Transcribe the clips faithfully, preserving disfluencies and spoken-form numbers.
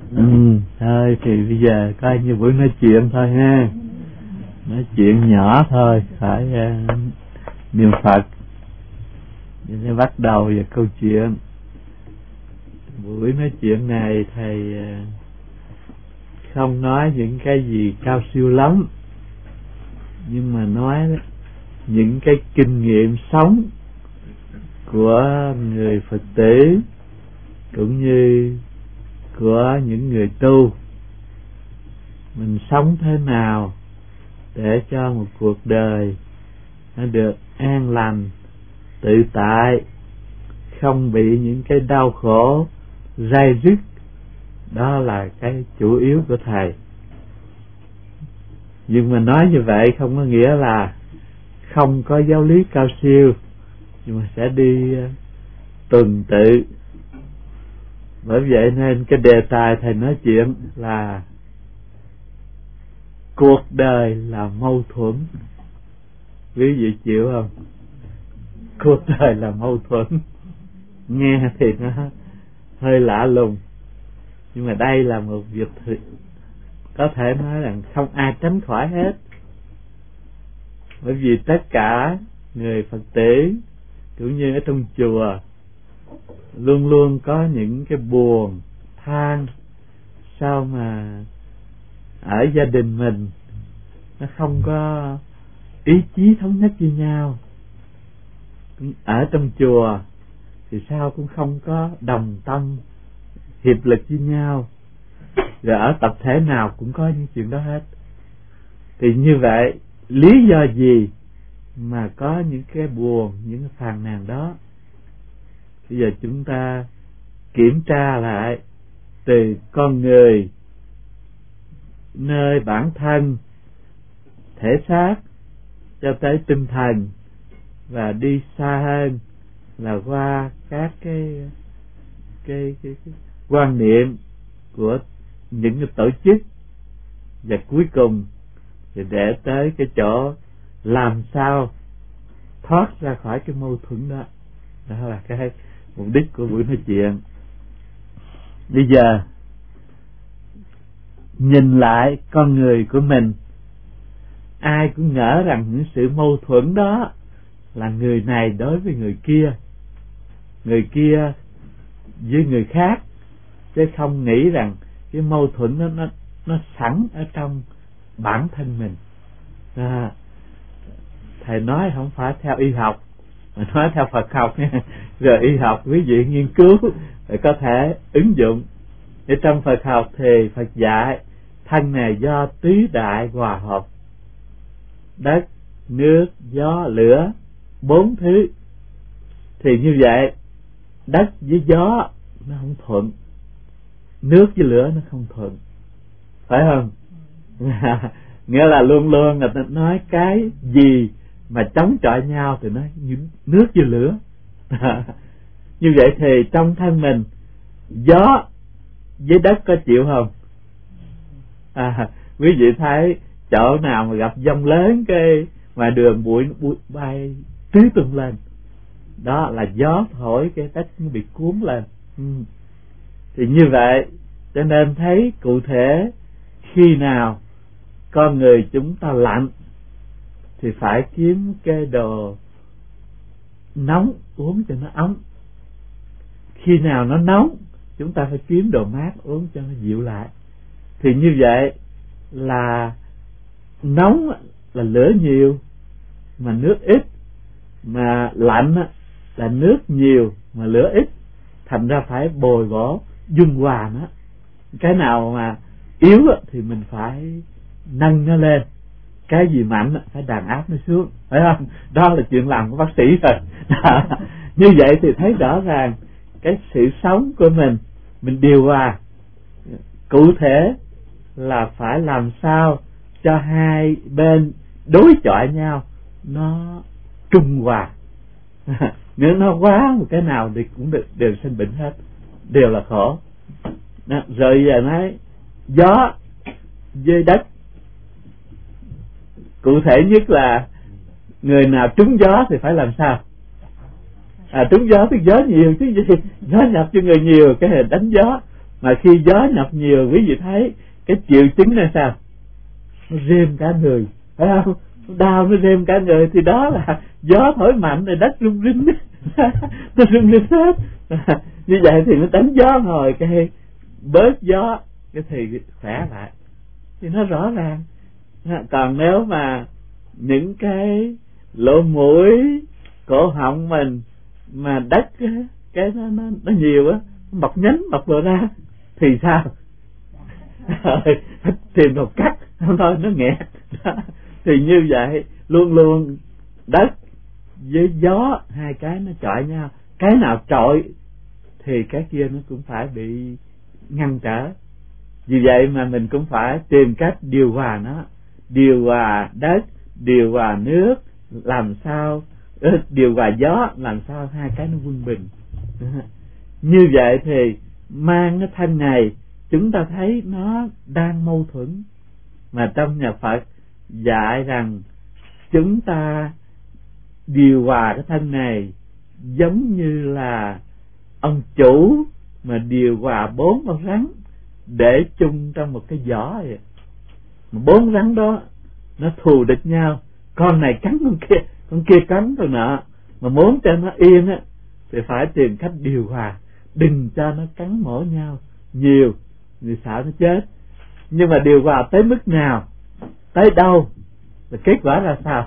Ừ, thôi thì bây giờ coi như buổi nói chuyện thôi ha, nói chuyện nhỏ thôi, phải uh, niệm Phật. Nên bắt đầu về câu chuyện. Buổi nói chuyện này thầy uh, không nói những cái gì cao siêu lắm, nhưng mà nói những cái kinh nghiệm sống của người Phật tử cũng như của những người tu. Mình sống thế nào để cho một cuộc đời nó được an lành, tự tại, không bị những cái đau khổ rai rứt. Đó là cái chủ yếu của thầy. Nhưng mà nói như vậy không có nghĩa là không có giáo lý cao siêu, nhưng mà sẽ đi uh, tuần tự. Bởi vậy nên cái đề tài thầy nói chuyện là cuộc đời là mâu thuẫn. Quý vị chịu không? Cuộc đời là mâu thuẫn. Nghe thì nó hơi lạ lùng, nhưng mà đây là một việc thực, có thể nói rằng không ai tránh khỏi hết. Bởi vì tất cả người Phật tử cũng như ở trong chùa luôn luôn có những cái buồn than, sao mà ở gia đình mình nó không có ý chí thống nhất với nhau, ở trong chùa thì sao cũng không có đồng tâm hiệp lực với nhau, rồi ở tập thể nào cũng có những chuyện đó hết. Thì như vậy lý do gì mà có những cái buồn, những cái phàn nàn đó? Bây giờ chúng ta kiểm tra lại từ con người, nơi bản thân, thể xác cho tới tinh thần, và đi xa hơn là qua các cái cái, cái, cái quan niệm của những cái tổ chức, và cuối cùng thì để tới cái chỗ làm sao thoát ra khỏi cái mâu thuẫn đó. Đó là cái mục đích của buổi nói chuyện. Bây giờ nhìn lại con người của mình, ai cũng ngỡ rằng những sự mâu thuẫn đó là người này đối với người kia, người kia với người khác, chứ không nghĩ rằng cái mâu thuẫn đó nó nó sẵn ở trong bản thân mình. À, thầy nói không phải theo y học, mà nói theo Phật học nha. Rồi y học quý vị nghiên cứu để có thể ứng dụng. Ở trong Phật học thì Phật dạy thân này do tứ đại hòa hợp: đất, nước, gió, lửa, bốn thứ. Thì như vậy đất với gió nó không thuận, nước với lửa nó không thuận, phải không? Nghĩa là luôn luôn người ta nói cái gì mà chống chọi nhau thì nói nước với lửa. Như vậy thì trong thân mình, gió với đất có chịu không? À, quý vị thấy chỗ nào mà gặp giông lớn, cái ngoài đường bụi, bụi bay tứ tung lên, đó là gió thổi cái đất nó bị cuốn lên. Ừ. Thì như vậy cho nên thấy cụ thể khi nào con người chúng ta lạnh thì phải kiếm cái đồ nóng uống cho nó ấm. Khi nào nó nóng chúng ta phải kiếm đồ mát uống cho nó dịu lại. Thì như vậy là nóng là lửa nhiều mà nước ít, mà lạnh là nước nhiều mà lửa ít. Thành ra phải bồi bổ dung hòa nó. Cái nào mà yếu thì mình phải nâng nó lên, cái gì mạnh phải đàn áp nó xuống, phải không? Đó là chuyện làm của bác sĩ rồi. Như vậy thì thấy rõ ràng cái sự sống của mình mình điều hòa. Cụ thể là phải làm sao cho hai bên đối chọi nhau nó trung hòa. Nếu nó quá một cái nào thì cũng được, đều sinh bệnh hết, đều là khổ. Đó, rồi giờ nói gió với đất. Cụ thể nhất là người nào trúng gió thì phải làm sao? À, trúng gió thì gió nhiều chứ gì, gió nhập cho người nhiều cái hình đánh gió. Mà khi gió nhập nhiều, quý vị thấy cái triệu chứng là sao? Nó rêm cả người, phải không? Đau nó rêm cả người, thì đó là gió thổi mạnh rồi đất rung rinh. Nó rung rinh hết. Như vậy thì nó đánh gió hồi cái bớt gió, cái thì khỏe lại, thì nó rõ ràng. Còn nếu mà những cái lỗ mũi, cổ họng mình mà đất cái nó nó, nó nhiều á, mọc nhánh mọc lộ ra thì sao? Tìm một cắt không thôi nó nghẹt. Thì như vậy luôn luôn đất với gió hai cái nó chọi nhau, cái nào trội thì cái kia nó cũng phải bị ngăn trở. Vì vậy mà mình cũng phải tìm cách điều hòa nó, điều hòa đất, điều hòa nước, làm sao điều hòa gió, làm sao hai cái nó quân bình. Như vậy thì mang cái thân này chúng ta thấy nó đang mâu thuẫn, mà trong nhà Phật dạy rằng chúng ta điều hòa cái thân này giống như là ông chủ mà điều hòa bốn con rắn để chung trong một cái giỏ vậy. Mà bốn rắn đó nó thù địch nhau, con này cắn con kia, con kia cắn con nọ, mà muốn cho nó yên á thì phải tìm cách điều hòa, đừng cho nó cắn mổ nhau nhiều, vì sợ nó chết. Nhưng mà điều hòa tới mức nào, tới đâu, và kết quả ra sao?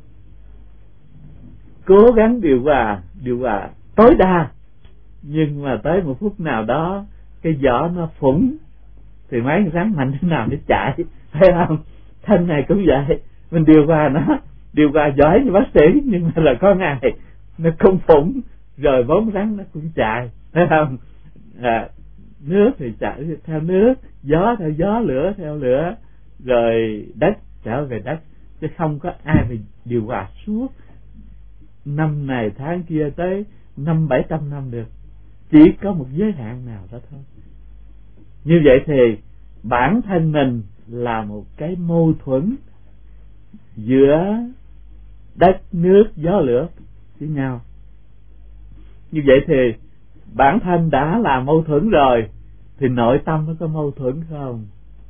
Cố gắng điều hòa, điều hòa tối đa, nhưng mà tới một phút nào đó cái vỏ nó phủng thì mấy con rắn mạnh thế nào nó chạy, phải không? Thân này cũng vậy, mình điều hòa nó, điều hòa giỏi như bác sĩ, nhưng mà là có ngày nó không phủng, rồi bốn rắn nó cũng chạy, phải không? À, nước thì chạy theo nước, gió theo gió, lửa theo lửa, rồi đất trở về đất, chứ không có ai mà điều hòa suốt năm này tháng kia tới năm bảy trăm năm được, chỉ có một giới hạn nào đó thôi. Như vậy thì bản thân mình là một cái mâu thuẫn giữa đất, nước, gió, lửa với nhau. Như vậy thì bản thân đã là mâu thuẫn rồi, thì nội tâm nó có mâu thuẫn không?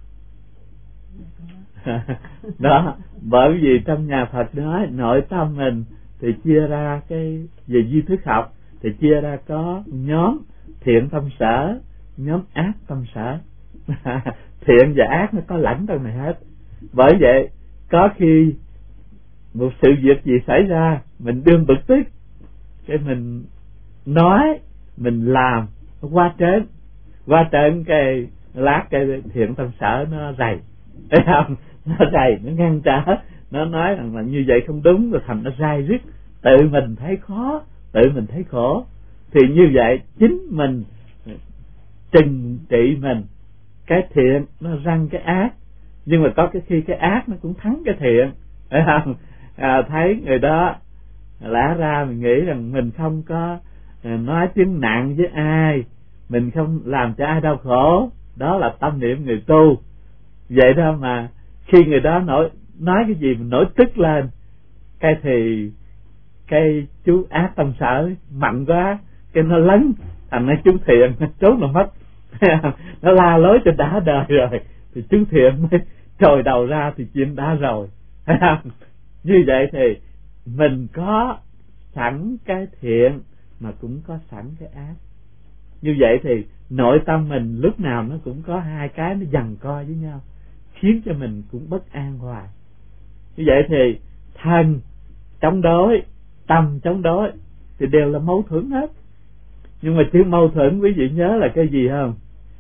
Đó, bởi vì trong nhà Phật nói nội tâm mình thì chia ra cái về duy thức học thì chia ra có nhóm thiện tâm sở, nhóm ác tâm sở. Thiện và ác nó có lẫn trong này hết. Bởi vậy có khi một sự việc gì xảy ra, mình đương bực tức, cái mình nói, mình làm, nó qua trớn, qua trớn cái lát cái thiện tâm sở nó rầy, thấy không? Nó rầy, nó ngăn trở, nó nói rằng là như vậy không đúng, rồi thành nó dai rứt, tự mình thấy khó, tự mình thấy khổ. Thì như vậy chính mình trừng trị mình, cái thiện nó răng cái ác, nhưng mà có cái khi cái ác nó cũng thắng cái thiện, phải không? À, thấy người đó lẽ ra mình nghĩ rằng mình không có nói tiếng nặng với ai, mình không làm cho ai đau khổ, đó là tâm niệm người tu. Vậy đó mà khi người đó nổi nói cái gì mình nổi tức lên, cái thì cái chú ác tâm sở mạnh quá, cái nó lấn thành nó chú thiện nó trốn nó mất. Nó la lối cho đã đời rồi thì chú thiện mới trồi đầu ra thì chuyện đã rồi. Như vậy thì mình có sẵn cái thiện mà cũng có sẵn cái ác. Như vậy thì nội tâm mình lúc nào nó cũng có hai cái nó giằng co với nhau, khiến cho mình cũng bất an hoài. Như vậy thì thân chống đối, tâm chống đối thì đều là mâu thuẫn hết. Nhưng mà chữ mâu thuẫn quý vị nhớ là cái gì không?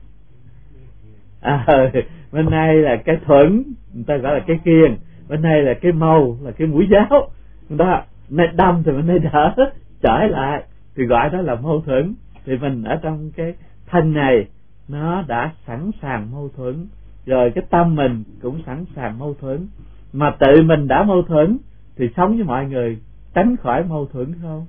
À, bên này là cái thuẫn, người ta gọi là cái kiềng, bên này là cái mâu, là cái mũi giáo đó, nơi đâm thì bên đây đỡ trở lại thì gọi đó là mâu thuẫn. Thì mình ở trong cái thân này nó đã sẵn sàng mâu thuẫn rồi, cái tâm mình cũng sẵn sàng mâu thuẫn. Mà tự mình đã mâu thuẫn thì sống với mọi người tránh khỏi mâu thuẫn không?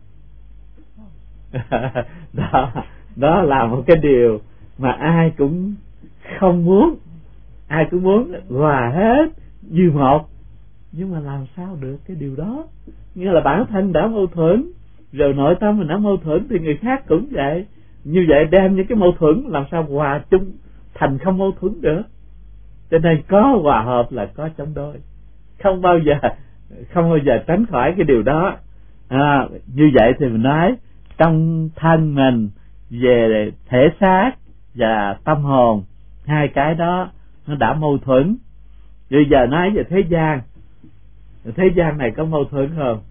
đó, đó là một cái điều mà ai cũng không muốn, ai cũng muốn hòa hết như một, nhưng mà làm sao được cái điều đó? Nghĩa là bản thân đã mâu thuẫn rồi, nội tâm mình đã mâu thuẫn thì người khác cũng vậy, như vậy đem những cái mâu thuẫn làm sao hòa chung thành không mâu thuẫn được. Cho nên có hòa hợp là có chống đối, không bao giờ không bao giờ tránh khỏi cái điều đó. À, như vậy thì mình nói trong thân mình về thể xác và tâm hồn, hai cái đó nó đã mâu thuẫn. Bây giờ nói về thế gian, thế gian này có mâu thuẫn không?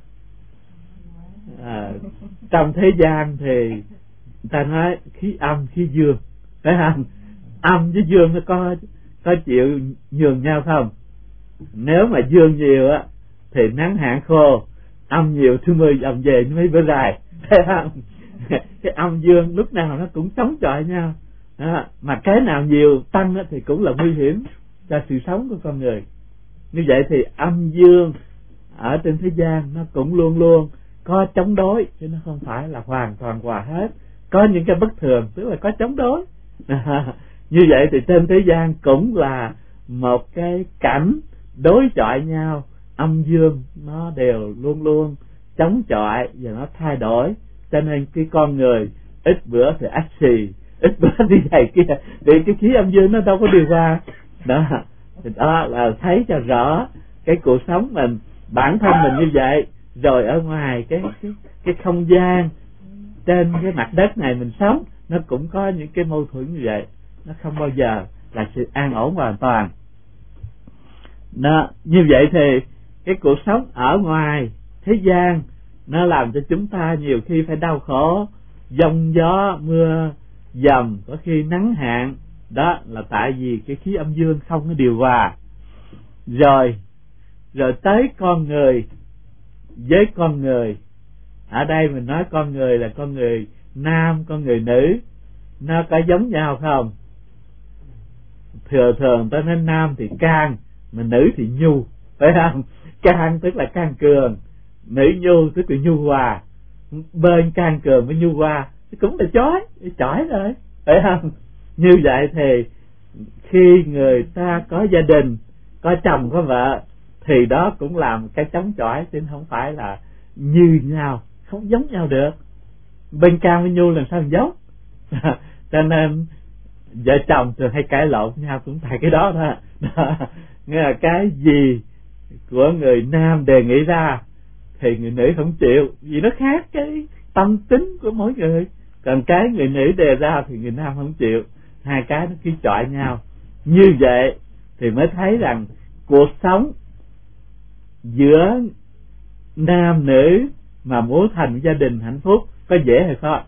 À, trong thế gian thì người ta nói khí âm khí dương, phải không? Âm với dương nó có có chịu nhường nhau không? Nếu mà dương nhiều á thì nắng hạn khô, âm nhiều thứ mười dầm về mấy bữa dài, thấy không? Cái âm dương lúc nào nó cũng chống chọi nhau. Đó. Mà cái nào nhiều tăng á thì cũng là nguy hiểm cho sự sống của con người. Như vậy thì âm dương ở trên thế gian nó cũng luôn luôn có chống đối, chứ nó không phải là hoàn toàn hòa hết. Có những cái bất thường tức là có chống đối. Như vậy thì trên thế gian cũng là một cái cảnh đối chọi nhau, âm dương nó đều luôn luôn chống chọi và nó thay đổi. Cho nên cái con người ít bữa thì ách xì, ít bữa đi này kia, vì cái khí âm dương nó đâu có điều hòa. Đó, đó là thấy cho rõ cái cuộc sống mình, bản thân mình như vậy, rồi ở ngoài cái cái cái không gian trên cái mặt đất này mình sống, nó cũng có những cái mâu thuẫn như vậy, nó không bao giờ là sự an ổn hoàn toàn. Đó, như vậy thì cái cuộc sống ở ngoài thế gian nó làm cho chúng ta nhiều khi phải đau khổ, giông gió mưa dầm, có khi nắng hạn. Đó là tại vì cái khí âm dương không có điều hòa. Rồi rồi tới con người với con người, ở đây mình nói con người là con người nam, con người nữ, nó có giống nhau không? Thường thường ta nói nam thì can, mà nữ thì nhu, phải không? Can tức là can cường, nữ nhu tức là nhu hòa. Bên can cường với nhu hòa cũng là chói, chói rồi, phải không? Như vậy thì khi người ta có gia đình, có chồng có vợ, thì đó cũng làm cái chống chọi, chứ không phải là như nhau, không giống nhau được. Bên can với nhu làm sao giống? Cho nên vợ chồng thường hay cãi lộn nhau cũng tại cái đó thôi. Nghĩa là cái gì của người nam đề nghị ra thì người nữ không chịu, vì nó khác cái tâm tính của mỗi người. Còn cái người nữ đề ra thì người nam không chịu, hai cái nó cứ chọi nhau. Như vậy thì mới thấy rằng cuộc sống giữa nam nữ mà muốn thành gia đình hạnh phúc có dễ hay không?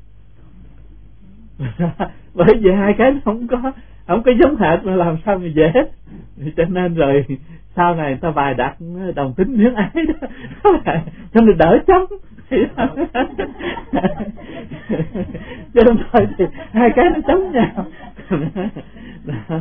Bởi vì hai cái nó không có không có giống hệt mà làm sao mà dễ. Cho nên rồi sau này người ta bài đặt đồng tính luyến ái đó cho nên đỡ chống. Cho nên thôi thì hai cái nó chống nhau. Đó,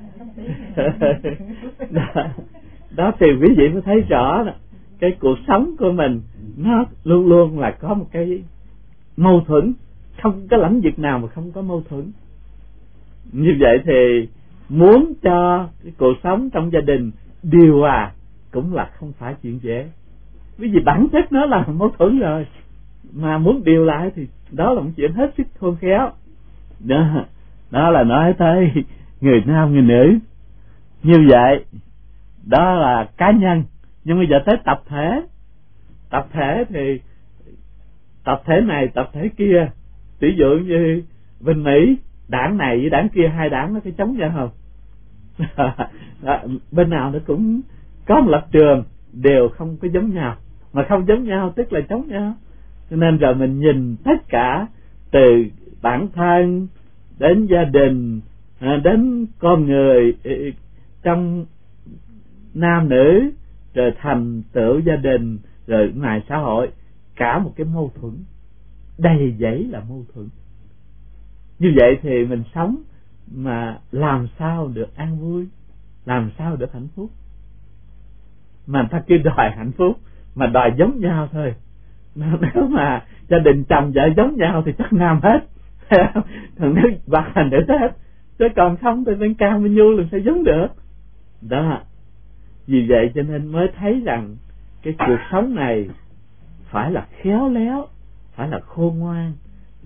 đó, đó thì quý vị mới thấy rõ đó, cái cuộc sống của mình nó luôn luôn là có một cái mâu thuẫn, không có lĩnh vực nào mà không có mâu thuẫn. Như vậy thì muốn cho cái cuộc sống trong gia đình điều hòa cũng là không phải chuyện dễ, bởi vì bản chất nó là mâu thuẫn rồi, mà muốn điều lại thì đó là một chuyện hết sức khôn khéo. Đó, đó là nói tới người nam người nữ. Như vậy đó là cá nhân. Nhưng bây giờ tới tập thể. Tập thể thì tập thể này tập thể kia, ví dụ như bên Mỹ, đảng này với đảng kia, hai đảng nó có chống nhau không? Đó, bên nào nó cũng có một lập trường, đều không có giống nhau. Mà không giống nhau tức là chống nhau. Cho nên rồi mình nhìn tất cả, từ bản thân đến gia đình, đến con người trong nam nữ, rồi thành tựu gia đình, rồi ngoài xã hội, cả một cái mâu thuẫn, đầy dẫy là mâu thuẫn. Như vậy thì mình sống mà làm sao được an vui, làm sao được hạnh phúc? Mà người ta cứ đòi hạnh phúc mà đòi giống nhau thôi. Nếu mà gia đình chồng vợ giống nhau thì chắc nam hết, thằng nữ bà thành nữ hết, chứ còn không thì bên cao bên nhu làm sao giống được. Đó, vì vậy cho nên mới thấy rằng cái cuộc sống này phải là khéo léo, phải là khôn ngoan,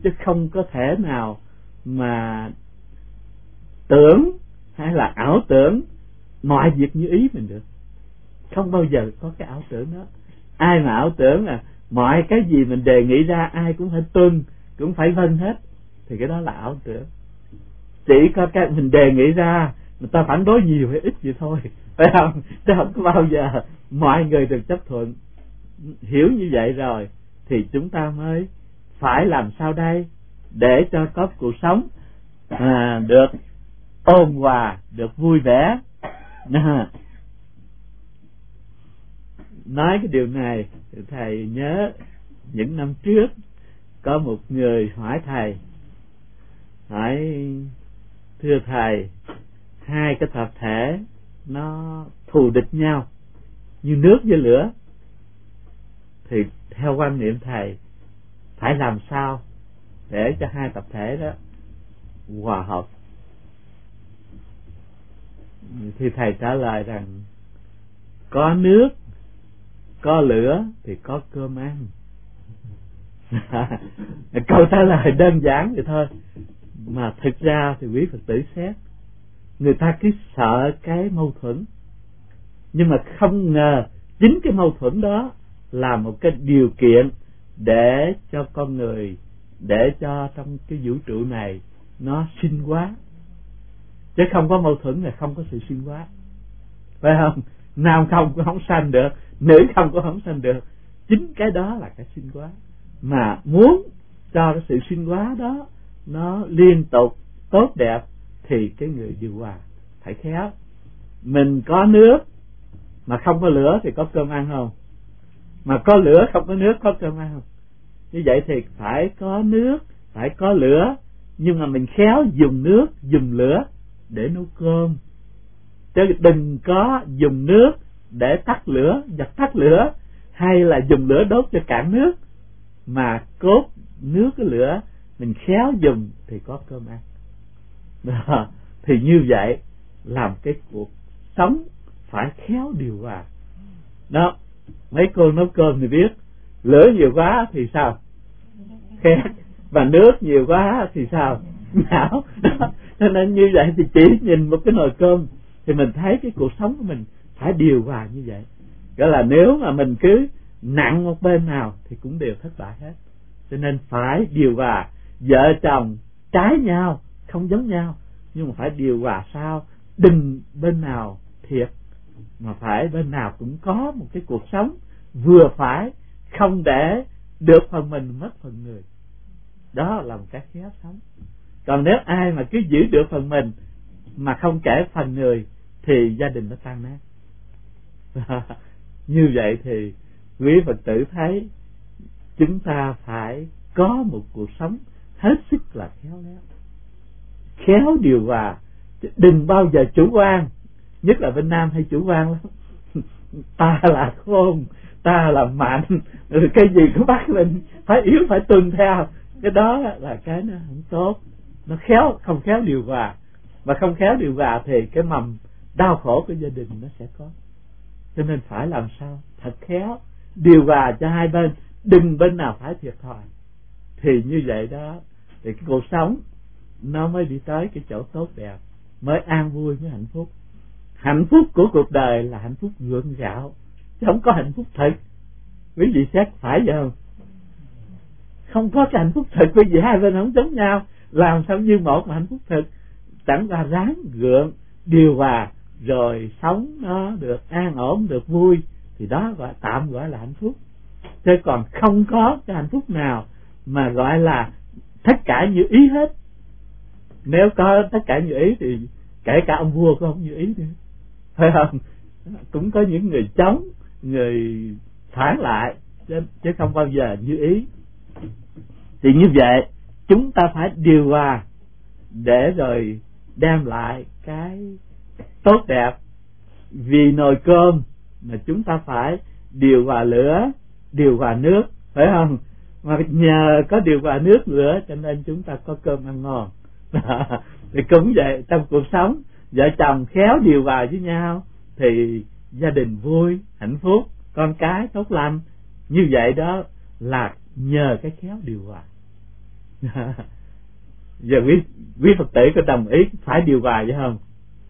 chứ không có thể nào mà tưởng hay là ảo tưởng mọi việc như ý mình được. Không bao giờ có cái ảo tưởng đó. Ai mà ảo tưởng là mọi cái gì mình đề nghị ra ai cũng phải tuân, cũng phải vâng hết, thì cái đó là ảo tưởng. Chỉ có cái mình đề nghị ra, người ta phản đối nhiều hay ít vậy thôi, phải không? Chứ không có bao giờ mọi người được chấp thuận. Hiểu như vậy rồi thì chúng ta mới phải làm sao đây để cho có cuộc sống à, được ôn hòa, được vui vẻ. À, nói cái điều này thầy nhớ những năm trước có một người hỏi thầy, hỏi thưa thầy, hai cái tập thể nó thù địch nhau như nước với lửa, thì theo quan niệm thầy phải làm sao để cho hai tập thể đó hòa hợp? Thì thầy trả lời rằng có nước có lửa thì có cơm ăn. Câu trả lời đơn giản vậy thôi, mà thực ra thì quý Phật tử xét, người ta cứ sợ cái mâu thuẫn, nhưng mà không ngờ chính cái mâu thuẫn đó là một cái điều kiện để cho con người, để cho trong cái vũ trụ này nó sinh hóa. Chứ không có mâu thuẫn là không có sự sinh hóa, phải không? Nam không cũng không sanh được, nữ không cũng không sanh được. Chính cái đó là cái sinh hóa. Mà muốn cho cái sự sinh hóa đó nó liên tục tốt đẹp thì cái người điều hòa phải khéo. Mình có nước mà không có lửa thì có cơm ăn không? Mà có lửa không có nước có cơm ăn không? Như vậy thì phải có nước, phải có lửa, nhưng mà mình khéo dùng nước, dùng lửa để nấu cơm, chứ đừng có dùng nước để tắt lửa, dập tắt lửa, hay là dùng lửa đốt cho cạn nước. Mà cốt nước cái lửa mình khéo dùng thì có cơm ăn. Đó. Thì như vậy làm cái cuộc sống phải khéo điều hòa. Đó, mấy cô nấu cơm thì biết, lửa nhiều quá thì sao? Khét. Và nước nhiều quá thì sao? Não. Cho nên như vậy thì chỉ nhìn một cái nồi cơm thì mình thấy cái cuộc sống của mình phải điều hòa như vậy. Gọi là nếu mà mình cứ nặng một bên nào thì cũng đều thất bại hết. Cho nên phải điều hòa. Vợ chồng trái nhau, không giống nhau, nhưng mà phải điều hòa sao đừng bên nào thiệt, mà phải bên nào cũng có một cái cuộc sống vừa phải, không để được phần mình mất phần người. Đó là một cái khéo sống. Còn nếu ai mà cứ giữ được phần mình mà không kể phần người thì gia đình nó tan nát. Như vậy thì quý Phật tử thấy chúng ta phải có một cuộc sống hết sức là khéo léo, khéo điều hòa, đừng bao giờ chủ quan. Nhất là bên Nam hay chủ quan lắm. Ta là khôn, ta là mạnh, rồi cái gì cũng bắt mình phải yếu, phải tuân theo. Cái đó là cái nó không tốt. Nó khéo, không khéo điều hòa. Mà không khéo điều hòa thì cái mầm đau khổ của gia đình nó sẽ có. Cho nên phải làm sao thật khéo, điều hòa cho hai bên, đừng bên nào phải thiệt thòi. Thì như vậy đó, thì cái cuộc sống nó mới đi tới cái chỗ tốt đẹp, mới an vui, mới hạnh phúc. Hạnh phúc của cuộc đời là hạnh phúc gượng gạo, chứ không có hạnh phúc thật. Quý vị xét phải vậy không? Không có cái hạnh phúc thật, bởi vì hai bên không giống nhau. Làm sao như một mà hạnh phúc thật? Chẳng qua ráng gượng, điều hòa, rồi sống nó được an ổn, được vui, thì đó gọi tạm gọi là hạnh phúc. Chứ còn không có cái hạnh phúc nào mà gọi là tất cả như ý hết. Nếu có tất cả như ý thì kể cả ông vua cũng không như ý nữa, phải không? Cũng có những người chống, người phản lại, chứ, chứ không bao giờ như ý. Thì như vậy chúng ta phải điều hòa để rồi đem lại cái tốt đẹp. Vì nồi cơm mà chúng ta phải điều hòa lửa, điều hòa nước, phải không? Mà nhờ có điều hòa nước lửa cho nên chúng ta có cơm ăn ngon. Thì cũng vậy, trong cuộc sống vợ chồng khéo điều hòa với nhau thì gia đình vui, hạnh phúc, con cái tốt lành. Như vậy đó là nhờ cái khéo điều hòa. Giờ quý quý Phật tử có đồng ý phải điều hòa vậy không?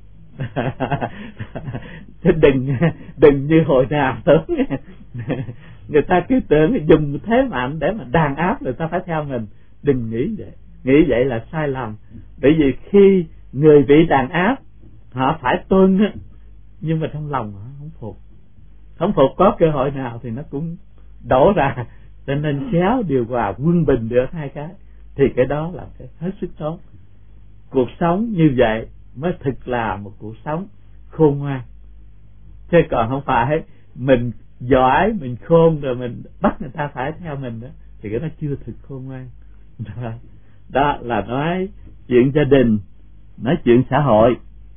Chứ đừng đừng như hồi nào tưởng người ta cứ tưởng dùng thế mạnh để mà đàn áp người ta phải theo mình. Đừng nghĩ vậy, nghĩ vậy là sai lầm. Bởi vì khi người bị đàn áp họ phải tuân, nhưng mà trong lòng họ không phục, không phục có cơ hội nào thì nó cũng đổ ra. Cho nên khéo điều hòa quân bình được hai cái thì cái đó là cái hết sức tốt. Cuộc sống như vậy mới thực là một cuộc sống khôn ngoan, chứ còn không phải mình giỏi, mình khôn rồi mình bắt người ta phải theo mình đó, thì cái đó chưa thực khôn ngoan. Đó, đó là nói chuyện gia đình, nói chuyện xã hội.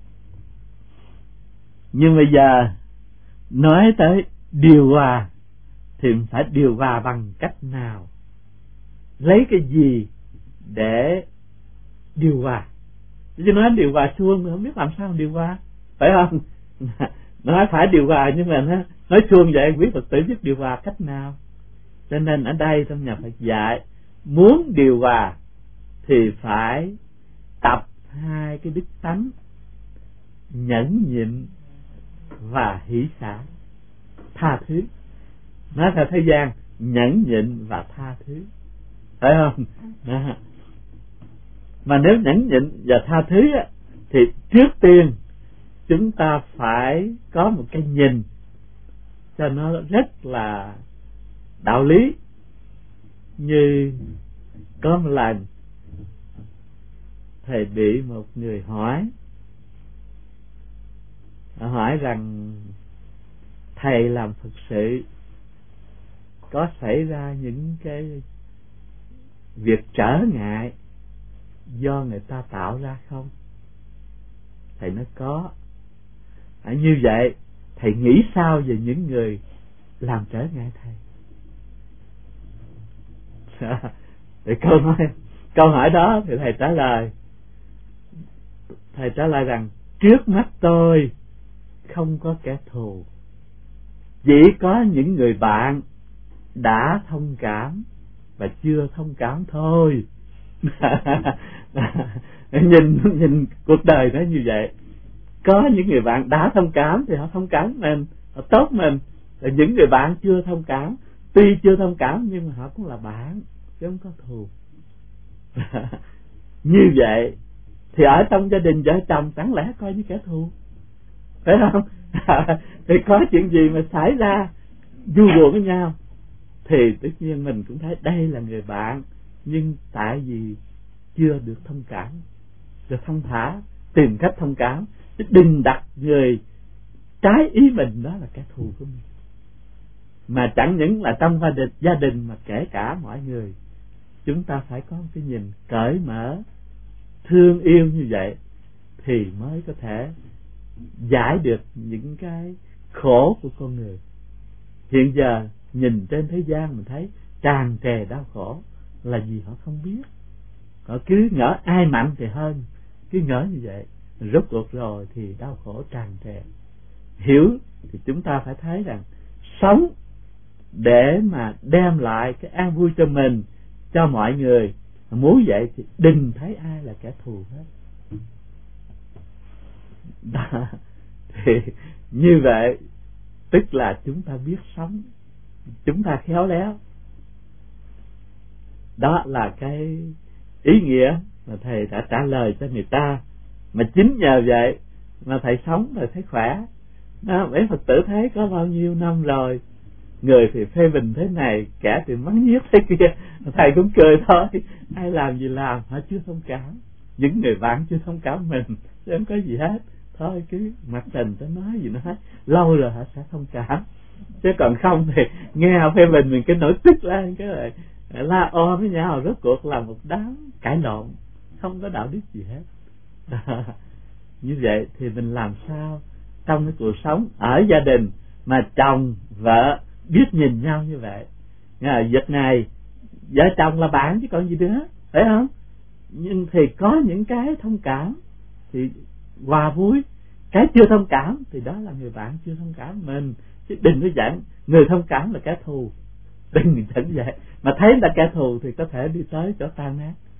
Nhưng bây giờ nói tới điều hòa thì mình phải điều hòa bằng cách nào, lấy cái gì để điều hòa. Chứ nói điều hòa suông không biết làm sao điều hòa, phải không? Nói phải điều hòa nhưng mà nó nói suông vậy, quý Phật tử biết điều hòa cách nào. Cho nên ở đây trong nhà Phật dạy, muốn điều hòa thì phải tập hai cái đức tánh nhẫn nhịn và hỷ xả, tha thứ. Nói theo thế gian, nhẫn nhịn và tha thứ, phải không? Đó. Mà nếu nhẫn nhịn và tha thứ á, thì trước tiên chúng ta phải có một cái nhìn cho nó rất là đạo lý. Như có một lần thầy bị một người hỏi, hỏi rằng thầy làm Phật sự có xảy ra những cái việc trở ngại do người ta tạo ra không? Thầy nói có. À, như vậy thầy nghĩ sao về những người làm trở ngại thầy? Thì câu nói câu hỏi đó thì thầy trả lời thầy trả lời rằng trước mắt tôi không có kẻ thù, chỉ có những người bạn đã thông cảm và chưa thông cảm thôi. nhìn nhìn cuộc đời nó như vậy, có những người bạn đã thông cảm thì họ thông cảm mình, họ tốt mình. Rồi những người bạn chưa thông cảm, tuy chưa thông cảm nhưng mà họ cũng là bạn chứ không có thù. Như vậy thì ở trong gia đình vợ chồng chẳng lẽ coi như kẻ thù, phải không? Thì có chuyện gì mà xảy ra vui buồn với nhau thì tất nhiên mình cũng thấy đây là người bạn, nhưng tại vì chưa được thông cảm, được thông thả, tìm cách thông cảm, chứ đừng đặt người trái ý mình đó là kẻ thù của mình. Mà chẳng những là trong gia đình, gia đình mà kể cả mọi người, chúng ta phải có một cái nhìn cởi mở, thương yêu như vậy thì mới có thể giải được những cái khổ của con người. Hiện giờ nhìn trên thế gian mình thấy tràn trề đau khổ, là vì họ không biết, họ cứ ngỡ ai mạnh thì hơn, cứ ngỡ như vậy, rốt cuộc rồi thì đau khổ tràn trề. Hiểu thì chúng ta phải thấy rằng sống để mà đem lại cái an vui cho mình, cho mọi người, muốn vậy thì đừng thấy ai là kẻ thù hết. Đó. Thì như vậy tức là chúng ta biết sống, chúng ta khéo léo. Đó là cái ý nghĩa mà thầy đã trả lời cho người ta. Mà chính nhờ vậy mà thầy sống rồi thấy khỏe. Đó, mấy Phật tử thấy có bao nhiêu năm rồi, người thì phê bình thế này, kẻ thì mắng nhiếc thế kia, thầy cũng cười thôi. Ai làm gì làm, họ chưa thông cảm. Những người bạn chưa thông cảm mình, chứ không có gì hết. Thôi cứ mặc tình tới nói gì nói, lâu rồi họ sẽ thông cảm. Chứ còn không thì nghe họ phê bình mình cái nổi tức lên, cái rồi la o với nhau, rốt cuộc là một đám cãi lộn, không có đạo đức gì hết. Như vậy thì mình làm sao trong cái cuộc sống ở gia đình mà chồng vợ biết nhìn nhau như vậy. Việc này vợ chồng là bạn chứ còn gì nữa, phải không? Nhưng thì có những cái thông cảm thì hòa vui, cái chưa thông cảm thì đó là người bạn chưa thông cảm mình, chứ đừng có giảng người thông cảm là kẻ thù. Đừng chẳng vậy, mà thấy là kẻ thù thì có thể đi tới chỗ tan nát.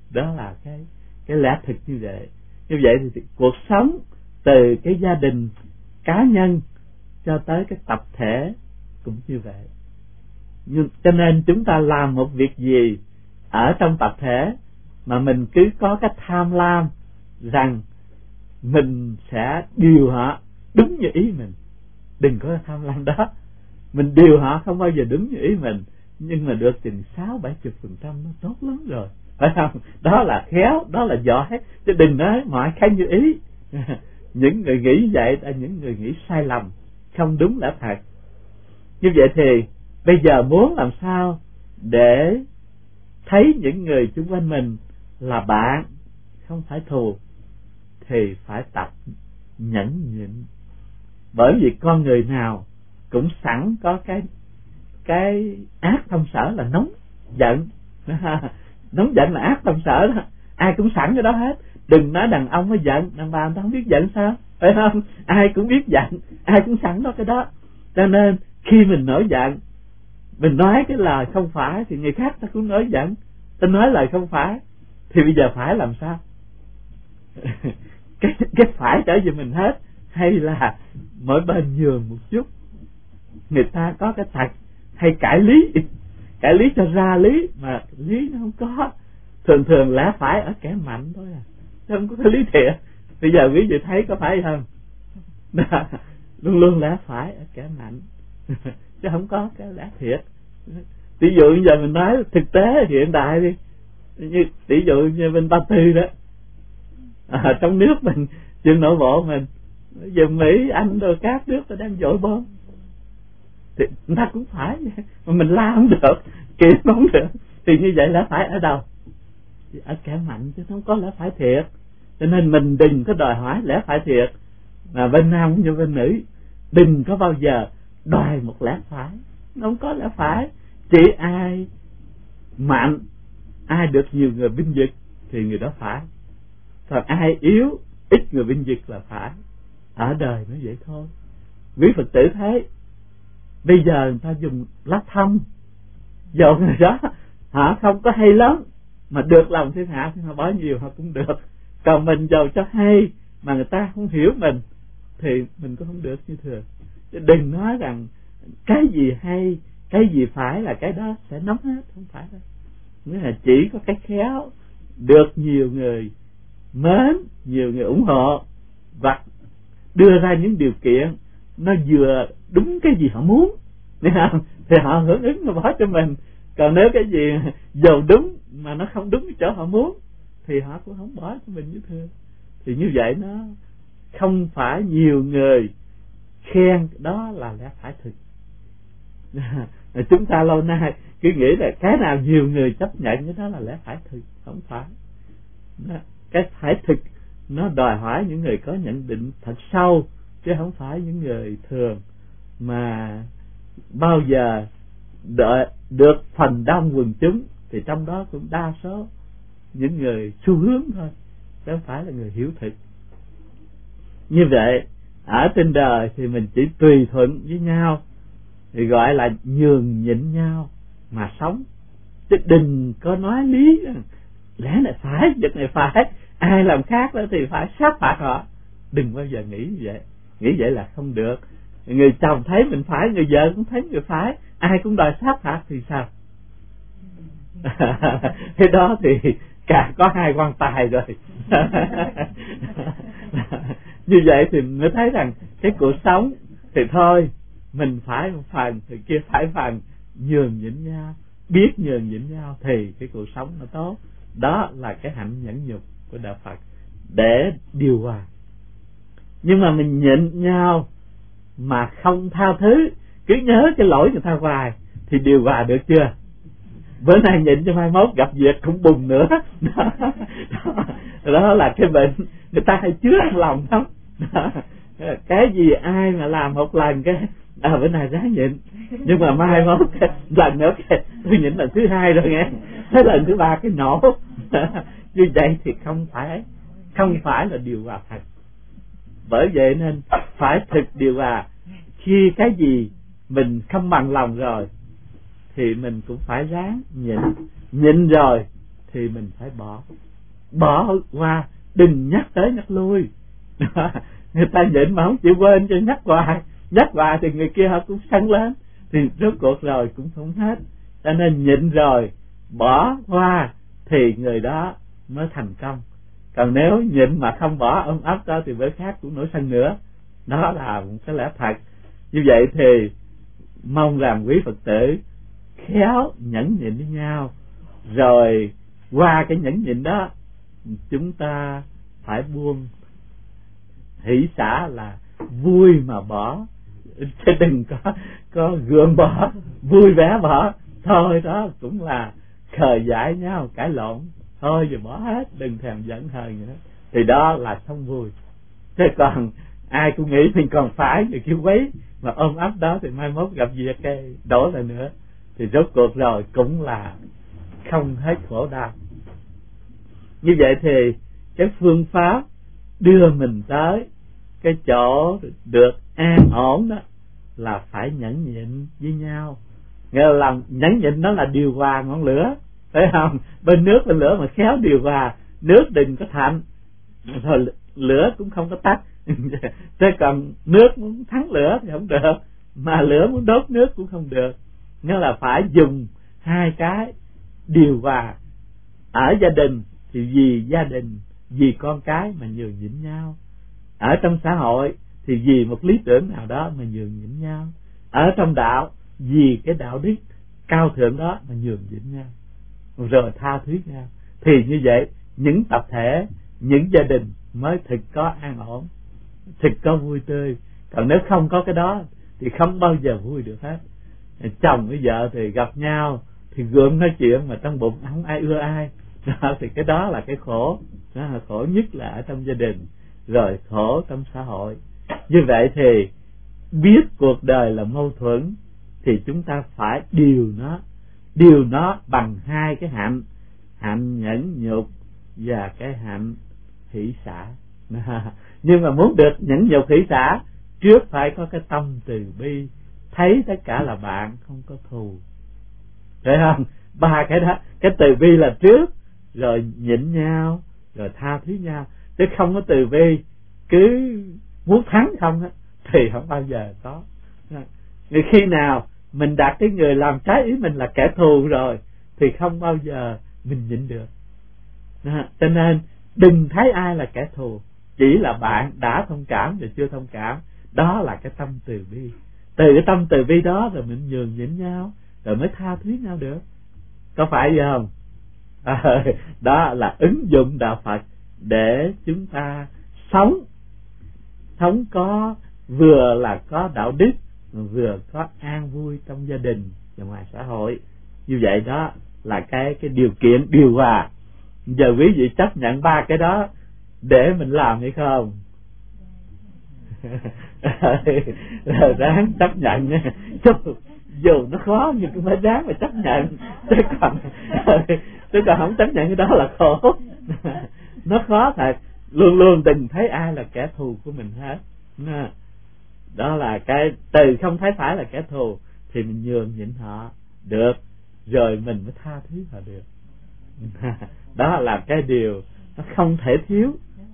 Đó là cái cái lẽ thực như vậy. Như vậy thì cuộc sống từ cái gia đình cá nhân cho tới cái tập thể cũng như vậy. Nhưng cho nên chúng ta làm một việc gì ở trong tập thể mà mình cứ có cái tham lam rằng mình sẽ điều họ đúng như ý mình, đừng có tham lam đó. Mình điều họ không bao giờ đúng như ý mình, nhưng mà được chừng sáu bảy chục phần trăm nó tốt lắm rồi, phải không? Đó là khéo, đó là giỏi, chứ đừng nói mọi cái như ý. Những người nghĩ vậy là những người nghĩ sai lầm, không đúng lẽ thật. Như vậy thì bây giờ muốn làm sao để thấy những người xung quanh mình là bạn, không phải thù, thì phải tập nhẫn nhịn. Bởi vì con người nào cũng sẵn có cái cái ác thông sở là nóng giận. Nóng giận là ác thông sở đó, ai cũng sẵn cái đó hết. Đừng nói đàn ông mới giận, đàn bà người ta không biết giận sao, phải không? Ai cũng biết giận, ai cũng sẵn đó cái đó. Cho nên khi mình nổi giận, mình nói cái lời không phải thì người khác ta cũng nổi giận. Ta nói lời không phải thì bây giờ phải làm sao? cái cái phải trở về mình hết, hay là mỗi bên nhường một chút? Người ta có cái tật hay cãi lý, cãi lý cho ra lý mà lý nó không có. Thường thường lẽ phải ở kẻ mạnh thôi à, không có cái lý thiệt. Bây giờ quý vị thấy có phải không? Luôn luôn lẽ phải ở kẻ mạnh chứ không có cái lẽ thiệt. Ví dụ bây giờ mình nói thực tế hiện đại đi, như ví dụ như bên Ba Tư đó, à, trong nước mình chuyện nội bộ mình, giờ Mỹ Anh rồi các nước ta đang dội bom thì người ta cũng phải vậy. Mà mình la không được, kiện không được, thì như vậy lẽ phải ở đâu? Ở kẻ mạnh chứ không có lẽ phải thiệt. Cho nên mình đừng có đòi hỏi lẽ phải thiệt, mà bên nam cũng như bên nữ đừng có bao giờ đòi một lẽ phải. Không có lẽ phải. Chỉ ai mạnh, ai được nhiều người binh vực thì người đó phải, còn ai yếu, ít người binh vực là phải. Ở đời nó vậy thôi. Quý Phật tử thấy bây giờ người ta dùng lá thông dầu người đó họ không có hay lắm mà được lòng thiên hạ thì họ bỏ nhiều họ cũng được. Còn mình dầu cho hay mà người ta không hiểu mình thì mình cũng không được như thường. Chứ đừng nói rằng cái gì hay, cái gì phải là cái đó sẽ nắm hết, không phải đâu. Nghĩa là chỉ có cái khéo được nhiều người mến, nhiều người ủng hộ và đưa ra những điều kiện nó vừa đúng cái gì họ muốn thì họ hưởng ứng mà bỏ cho mình. Còn nếu cái gì dầu đúng mà nó không đúng cái chỗ họ muốn thì họ cũng không bỏ cho mình như thường. Thì như vậy nó không phải nhiều người khen đó là lẽ phải thực. Chúng ta lâu nay cứ nghĩ là cái nào nhiều người chấp nhận cái đó là lẽ phải thực. Không phải. Cái phải thực nó đòi hỏi những người có nhận định thật sâu, chứ không phải những người thường mà bao giờ đợi được phần đông quần chúng, thì trong đó cũng đa số những người xu hướng thôi, chứ không phải là người hiểu thực. Như vậy ở trên đời thì mình chỉ tùy thuận với nhau, thì gọi là nhường nhịn nhau mà sống, chứ đừng có nói lý lẽ này phải, việc này phải, ai làm khác đó thì phải sát phạt họ. Đừng bao giờ nghĩ như vậy. Nghĩ vậy là không được. Người chồng thấy mình phải, người vợ cũng thấy người phải, ai cũng đòi sát phạt thì sao? Cái đó thì cả có hai quan tài rồi. Như vậy thì mới thấy rằng cái cuộc sống thì thôi, mình phải một phần thì kia phải phần, nhường nhịn nhau, biết nhường nhịn nhau thì cái cuộc sống nó tốt. Đó là cái hạnh nhẫn nhục của đạo Phật để điều hòa. Nhưng mà mình nhịn nhau mà không tha thứ, cứ nhớ cái lỗi người ta hoài thì điều hòa được chưa? Bữa nay nhịn cho mai mốt gặp việc cũng bùng nữa. Đó, đó, đó là cái bệnh người ta hay chứa trong lòng lắm. Cái gì ai mà làm một lần cái à, bữa nay ráng nhịn, nhưng mà mai mốt lần nữa cái, tôi nhịn lần thứ hai rồi nghe, thế lần thứ ba cái nổ. Như vậy thì không phải không phải là điều hòa thật. Bởi vậy nên phải thực điều hòa. Khi cái gì mình không bằng lòng rồi thì mình cũng phải ráng nhịn. Nhịn rồi thì mình phải bỏ bỏ qua, đừng nhắc tới nhắc lui. Người ta nhịn mà không chịu quên cho nhắc hoài, nhắc hoài thì người kia họ cũng sân lên, thì rốt cuộc rồi cũng không hết. Cho nên nhịn rồi bỏ qua thì người đó mới thành công. Còn nếu nhịn mà không bỏ ôm ấp đó thì bữa khác cũng nổi sân nữa. Đó là một cái lẽ thật. Như vậy thì mong rằng quý Phật tử khéo nhẫn nhịn với nhau, rồi qua cái nhẫn nhịn đó chúng ta phải buông. Hỷ xả là vui mà bỏ, chứ đừng có có gượng bỏ, vui vẻ bỏ. Thôi đó cũng là khờ dại nhau, cãi lộn, thôi giờ bỏ hết, đừng thèm giận hờn nữa. Thì đó là không vui. Thế còn ai cũng nghĩ mình còn phải người kêu quấy, mà ôm ấp đó thì mai mốt gặp việc cái đổ lại nữa, thì rốt cuộc rồi cũng là không hết khổ đau. Như vậy thì cái phương pháp đưa mình tới cái chỗ được an ổn đó là phải nhẫn nhịn với nhau. Nghĩa là làm nhẫn nhịn đó là điều hòa ngọn lửa, phải không? Bên nước bên lửa mà khéo điều hòa, nước đừng có thạnh, rồi lửa cũng không có tắt. Thế còn nước muốn thắng lửa thì không được, mà lửa muốn đốt nước cũng không được. Nghĩa là phải dùng hai cái điều hòa. Ở gia đình thì vì gia đình, vì con cái mà nhường nhịn nhau. Ở trong xã hội thì vì một lý tưởng nào đó mà nhường nhịn nhau. Ở trong đạo vì cái đạo đức cao thượng đó mà nhường nhịn nhau, rồi tha thứ nhau. Thì như vậy những tập thể, những gia đình mới thực có an ổn, thực có vui tươi. Còn nếu không có cái đó thì không bao giờ vui được hết. Chồng với vợ thì gặp nhau thì gượng nói chuyện mà trong bụng không ai ưa ai. Đó, thì cái đó là cái khổ. Đó là khổ nhất là ở trong gia đình, rồi khổ trong xã hội. Như vậy thì biết cuộc đời là mâu thuẫn thì chúng ta phải điều nó, điều nó bằng hai cái hạnh, hạnh nhẫn nhục và cái hạnh hỷ xả. Nhưng mà muốn được nhẫn nhục hỷ xả, trước phải có cái tâm từ bi, thấy tất cả là bạn, không có thù. Thấy không? Ba cái đó, cái từ bi là trước, rồi nhịn nhau, rồi tha thứ nhau. Chứ không có từ bi, cứ muốn thắng không á, thì không bao giờ có. Vì khi nào mình đạt cái người làm trái ý mình là kẻ thù rồi, thì không bao giờ mình nhịn được. Đó. Cho nên đừng thấy ai là kẻ thù, chỉ là bạn đã thông cảm và chưa thông cảm. Đó là cái tâm từ bi. Từ cái tâm từ bi đó rồi mình nhường nhịn nhau, rồi mới tha thứ nhau được. Có phải vậy không? À, đó là ứng dụng đạo Phật để chúng ta sống, sống có vừa là có đạo đức, vừa có an vui trong gia đình và ngoài xã hội. Như vậy đó là cái cái điều kiện điều hòa. Giờ quý vị chấp nhận ba cái đó để mình làm hay không? Rồi ráng chấp nhận nha. Dù nó khó nhưng cũng phải ráng mà chấp nhận. Chứ còn chứ còn không chấp nhận cái đó là khổ. Nó khó thật. Luôn luôn đừng thấy ai là kẻ thù của mình hết. Đó là cái từ không thấy phải là kẻ thù thì mình nhường nhịn họ được, rồi mình mới tha thứ họ được. Đó là cái điều nó không thể thiếu.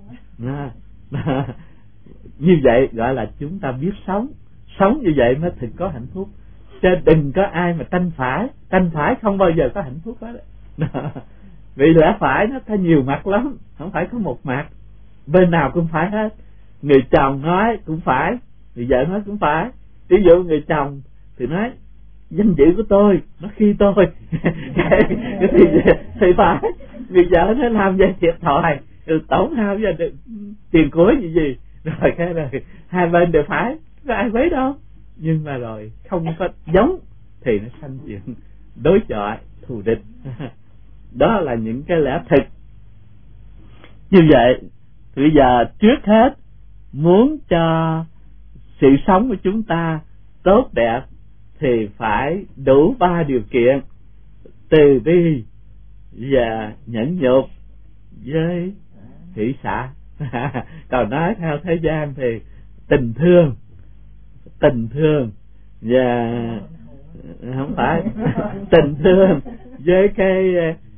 Như vậy gọi là chúng ta biết sống. Sống như vậy mới thực có hạnh phúc. Chứ đừng có ai mà tranh phải. Tranh phải không bao giờ có hạnh phúc hết. Vì lẽ phải nó có nhiều mặt lắm, không phải có một mặt. Bên nào cũng phải hết. Người chồng nói cũng phải, người vợ nói cũng phải. Ví dụ người chồng thì nói danh dự của tôi, nó khi tôi thì, thì phải. Người vợ nó làm vậy thiệt thòi, tổn hao gia đình, tiền cuối gì gì. Rồi cái này hai bên đều phải, có ai mấy đâu. Nhưng mà rồi không có giống thì nó sanh chuyện đối chọi, thù địch. Đó là những cái lẽ thực. Như vậy bây giờ trước hết muốn cho sự sống của chúng ta tốt đẹp thì phải đủ ba điều kiện: từ bi và nhẫn nhục với hỷ xả. Còn nói theo thế gian thì tình thương, tình thương và không phải tình thương với cái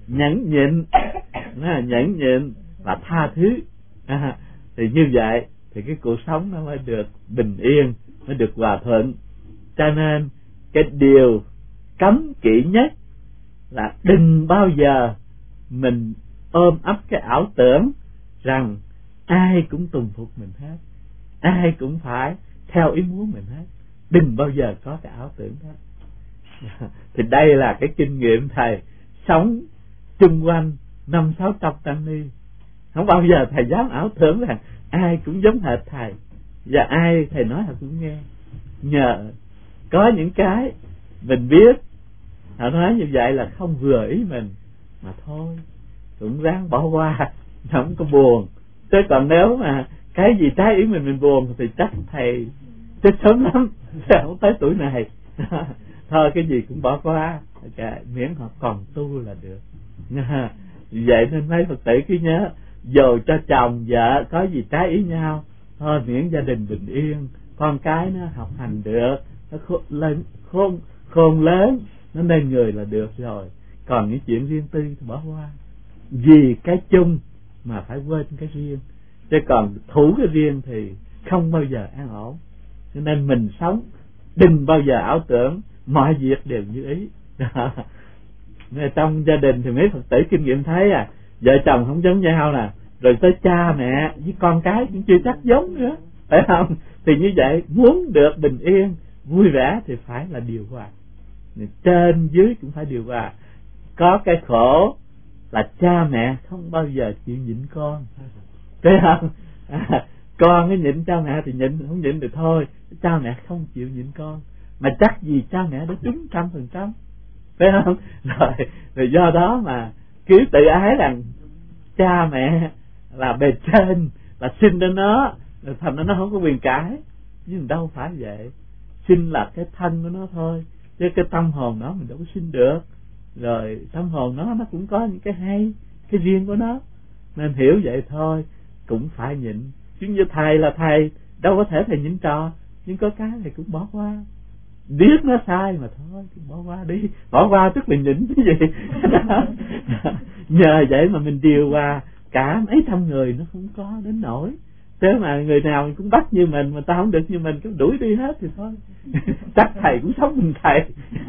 nhẫn nhịn, nhẫn nhịn và tha thứ. À, thì như vậy thì cái cuộc sống nó mới được bình yên, mới được hòa thuận. Cho nên cái điều cấm kỵ nhất là đừng bao giờ mình ôm ấp cái ảo tưởng rằng ai cũng tùng phục mình hết, ai cũng phải theo ý muốn mình hết. Đừng bao giờ có cái ảo tưởng đó. Thì đây là cái kinh nghiệm thầy sống chung quanh năm sáu trăm tăng ni. Không bao giờ thầy dám ảo tưởng rằng ai cũng giống hệt thầy, và ai thầy nói thầy cũng nghe. Nhờ có những cái mình biết họ nói như vậy là không vừa ý mình, mà thôi cũng ráng bỏ qua, không có buồn. Chứ còn nếu mà cái gì trái ý mình mình buồn thì chắc thầy chết sớm lắm, không tới tuổi này. Thôi cái gì cũng bỏ qua, okay, miễn họ còn tu là được. Vậy nên mấy Phật tử cứ nhớ, dù cho chồng vợ có gì trái ý nhau, thôi miễn gia đình bình yên, con cái nó học hành được, nó khôn, lên, khôn, khôn lớn, nó nên người là được rồi. Còn những chuyện riêng tư thì bỏ qua, vì cái chung mà phải quên cái riêng. Chứ còn thủ cái riêng thì không bao giờ an ổn. Cho nên mình sống đừng bao giờ ảo tưởng mọi việc đều như ý. Nên trong gia đình thì mấy Phật tử kinh nghiệm thấy à, vợ chồng không giống nhau nè, rồi tới cha mẹ với con cái cũng chưa chắc giống nữa, phải không? Thì như vậy muốn được bình yên vui vẻ thì phải là điều hòa, trên dưới cũng phải điều hòa. Có cái khổ là cha mẹ không bao giờ chịu nhịn con, thấy không? À, con cái nhịn cha mẹ thì nhịn, không nhịn được thôi. Cha mẹ không chịu nhịn con, mà chắc gì cha mẹ đã trúng trăm phần trăm, phải không? Rồi, rồi do đó mà cứ tự ái rằng cha mẹ là bề trên, là sinh ra nó, thành ra nó không có quyền cãi. Nhưng đâu phải vậy, sinh là cái thân của nó thôi, chứ cái tâm hồn nó mình đâu có sinh được. Rồi tâm hồn nó nó cũng có những cái hay, cái riêng của nó, nên hiểu vậy thôi cũng phải nhịn. Chứ như thầy là thầy, đâu có thể thầy nhịn trò, nhưng có cái thầy cũng bỏ qua, biết nó sai mà thôi cũng bỏ qua đi. Bỏ qua tức là nhịn cái gì. Nhờ vậy mà mình điều hòa cả mấy trăm người nó không có đến nổi. Thế mà người nào cũng bắt như mình, mà ta không được như mình cứ đuổi đi hết thì thôi. Chắc thầy cũng sống mình thầy.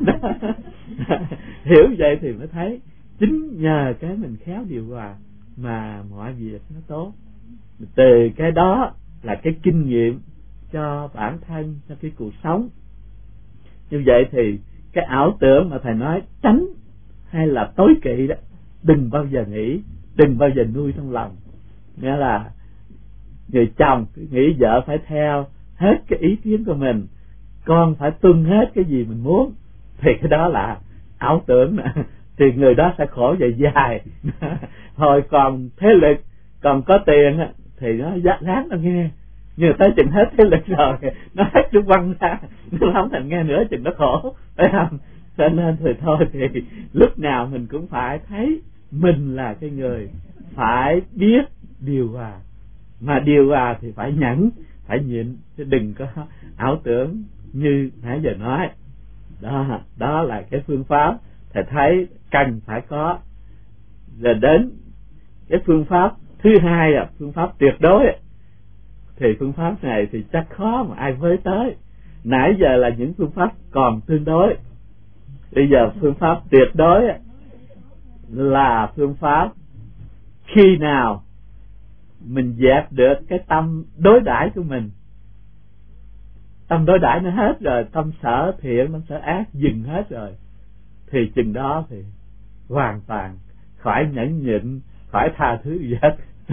Hiểu vậy thì mới thấy chính nhờ cái mình khéo điều hòa mà mọi việc nó tốt. Từ cái đó là cái kinh nghiệm cho bản thân, cho cái cuộc sống. Như vậy thì cái ảo tưởng mà thầy nói tránh hay là tối kỵ đó, đừng bao giờ nghĩ, đừng bao giờ nuôi trong lòng. Nghĩa là người chồng nghĩ vợ phải theo hết cái ý kiến của mình, con phải tuân hết cái gì mình muốn, thì cái đó là ảo tưởng nè. Thì người đó sẽ khổ về dài. Hồi còn thế lực, còn có tiền thì nó ráng nó nghe, nhưng tới chừng hết thế lực rồi nó hết nó quăng ra, nó không thành nghe nữa, chừng nó khổ, phải không? Cho nên thì thôi thì lúc nào mình cũng phải thấy mình là cái người phải biết điều hòa, mà điều hòa thì phải nhẫn, phải nhịn, chứ đừng có ảo tưởng như nãy giờ nói. Đó, đó là cái phương pháp thầy thấy cần phải có. Rồi đến cái phương pháp thứ hai là phương pháp tuyệt đối. Thì phương pháp này thì chắc khó mà ai với tới. Nãy giờ là những phương pháp còn tương đối, bây giờ phương pháp tuyệt đối là phương pháp khi nào mình dẹp được cái tâm đối đãi của mình, tâm đối đãi nó hết rồi, tâm sở thiện, tâm sở ác dừng hết rồi, thì chừng đó thì hoàn toàn khỏi nhẫn nhịn, khỏi tha thứ gì hết.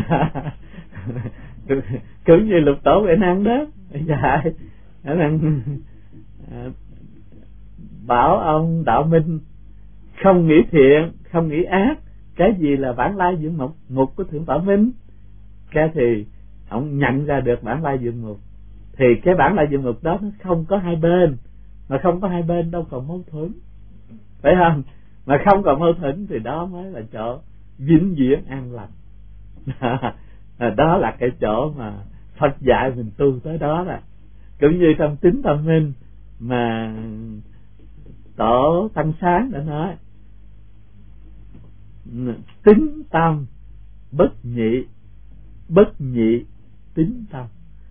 Cứ như Lục Tổ Huệ Năng đó, dạ, bảo ông Đạo Minh không nghĩ thiện, không nghĩ ác, cái gì là bản lai dưỡng mục, mục của Thượng Tọa Minh. Cái thì ông nhận ra được bản lai dưỡng mục, thì cái bản lai dưỡng mục đó nó không có hai bên, mà không có hai bên đâu còn mâu thuẫn, phải không? Mà không còn mâu thuẫn thì đó mới là chỗ vĩnh viễn an lành. Đó là cái chỗ mà Phật dạy mình tu tới đó. Là cũng như trong Tín Tâm Minh mà Tổ Tăng Sáng đã nói, tính tâm bất nhị, bất nhị tính tâm.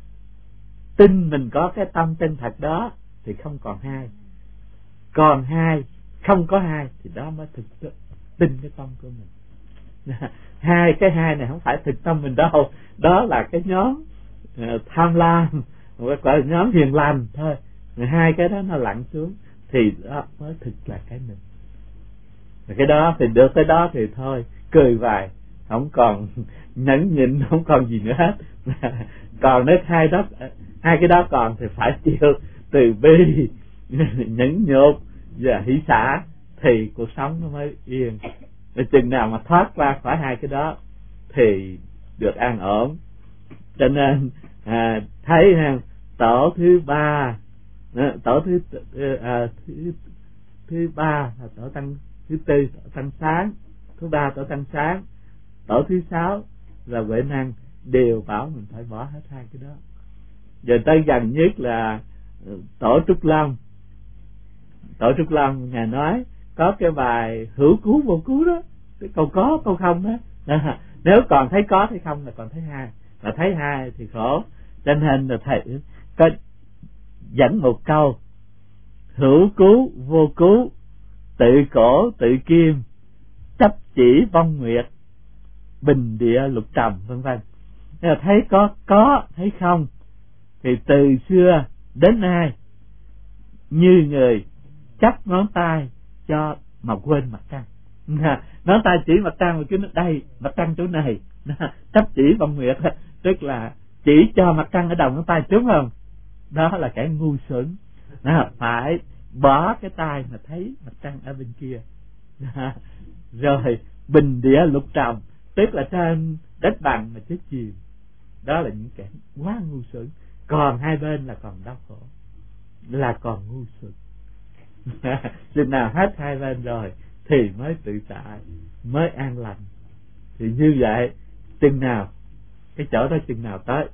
Tin mình có cái tâm chân thật đó thì không còn hai, còn hai không có hai thì đó mới thực tin cái tâm của mình. Hai cái hai này không phải thực tâm mình đâu, đó là cái nhóm uh, tham lam, gọi là nhóm hiền lành thôi. Hai cái đó nó lặn xuống thì đó mới thực là cái mình. Cái đó thì được tới đó thì thôi, cười vài, không còn nhẫn nhịn, không còn gì nữa hết. Còn nếu hai đó, hai cái đó còn thì phải chịu từ bi, nhẫn nhục và hỷ xả thì cuộc sống nó mới yên. Chừng nào mà thoát ra khỏi hai cái đó thì được an ổn. Cho nên à, thấy ha, tổ thứ ba, tổ thứ à, thứ thứ ba là tổ tăng, thứ tư tổ tăng sáng, thứ ba tổ tăng sáng, tổ thứ sáu là huệ năng, đều bảo mình phải bỏ hết hai cái đó. Giờ tới gần nhất là tổ Trúc Long. Tổ Trúc Long ngài nói có cái bài hữu cứu vô cứu đó, cái câu có câu không đó. À, nếu còn thấy có thấy không là còn thấy hai, mà thấy hai thì khổ. Cho nên là thầy có dẫn một câu hữu cứu vô cứu, tự cổ tự kim, chấp chỉ vong nguyệt, bình địa lục trầm, vân vân. Nên là thấy có có thấy không thì từ xưa đến nay như người chấp ngón tay cho mà quên mặt trăng. Ngón tay chỉ mặt trăng mà cứ nói đây mặt trăng chỗ này, chấp chỉ vong nguyệt, tức là chỉ cho mặt trăng ở đầu ngón tay, đúng không? Đó là cái ngu xuẩn. Đó, phải bỏ cái tay mà thấy mặt trăng ở bên kia. Rồi bình địa lục trầm, tức là trên đất bằng mà chết chìm. Đó là những kẻ quá ngu xuẩn. Còn hai bên là còn đau khổ, là còn ngu xuẩn. Chừng nào hết hai bên rồi thì mới tự tại, mới an lành. Thì như vậy chừng nào cái chỗ đó chừng nào tới.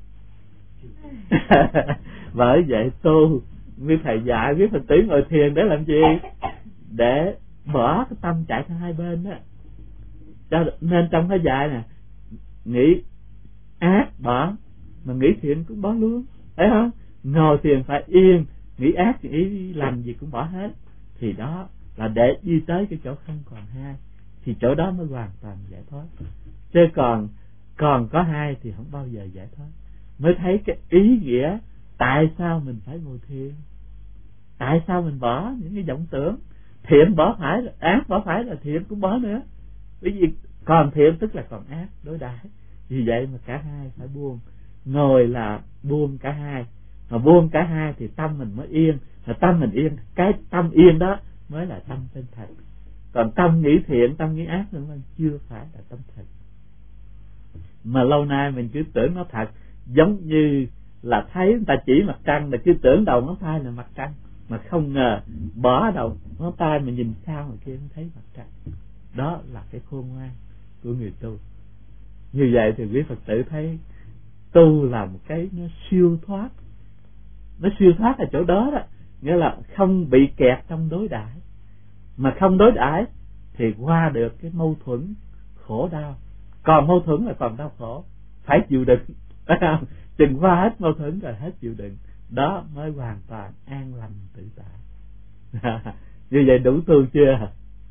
Bởi vậy tu với thầy dạy với Phật tử ngồi thiền để làm gì? Để bỏ cái tâm chạy sang hai bên đó. Cho nên trong cái dạy nè, nghĩ ác bỏ, mà nghĩ thiện cũng bỏ luôn, thấy không? Ngồi thiền phải yên, nghĩ ác nghĩ lành gì cũng bỏ hết. Thì đó là để đi tới cái chỗ không còn hai, thì chỗ đó mới hoàn toàn giải thoát. Chứ còn còn có hai thì không bao giờ giải thoát. Mới thấy cái ý nghĩa tại sao mình phải ngồi thiền, tại sao mình bỏ những cái vọng tưởng. Thiện bỏ phải, ác bỏ phải là thiện cũng bỏ nữa. Bởi vì còn thiện tức là còn ác đối đãi. Vì vậy mà cả hai phải buông. Ngồi là buông cả hai, mà buông cả hai thì tâm mình mới yên. Mà tâm mình yên, cái tâm yên đó mới là tâm chân thật. Còn tâm nghĩ thiện, tâm nghĩ ác nữa chưa phải là tâm thật. Mà lâu nay mình cứ tưởng nó thật, giống như là thấy người ta chỉ mặt trăng là cứ tưởng đầu ngón tay là mặt trăng, mà không ngờ bỏ đầu ngón tay mà nhìn sao mà kia không thấy mặt trăng. Đó là cái khôn ngoan của người tu. Như vậy thì quý Phật tử thấy tu là một cái nó siêu thoát. Nó siêu thoát ở chỗ đó đó, nghĩa là không bị kẹt trong đối đãi. Mà không đối đãi thì qua được cái mâu thuẫn khổ đau. Còn mâu thuẫn là còn đau khổ, phải chịu đựng. Chừng qua hết mâu thuẫn rồi hết chịu đựng, đó mới hoàn toàn an lành tự tại. Như vậy đủ tu chưa?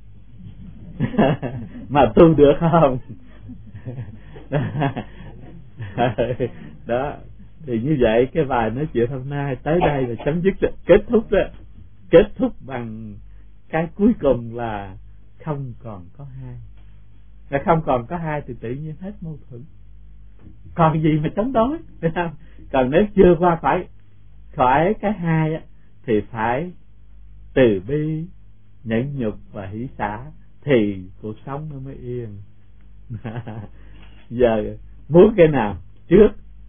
Mà tu được không? Đó. Thì như vậy cái bài nói chuyện hôm nay tới đây là chấm dứt, kết thúc đó. Kết thúc bằng cái cuối cùng là không còn có hai. Là không còn có hai thì tự nhiên hết mâu thuẫn. Còn gì mà chống đối, phải không? Còn nếu chưa qua phải khỏi cái hai á, thì phải từ bi, nhẫn nhục và hỷ xả thì cuộc sống nó mới yên. Giờ muốn cái nào trước?